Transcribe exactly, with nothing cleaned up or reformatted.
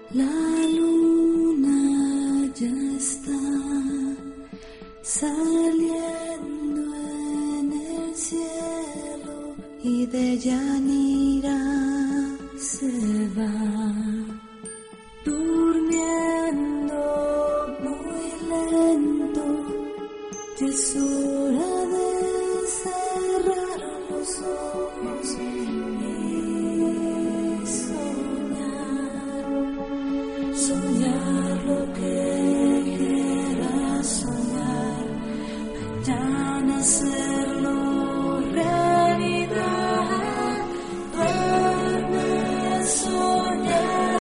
La luna ya está saliendo en el cielo y de Yanira se va durmiendo muy lento. Jesús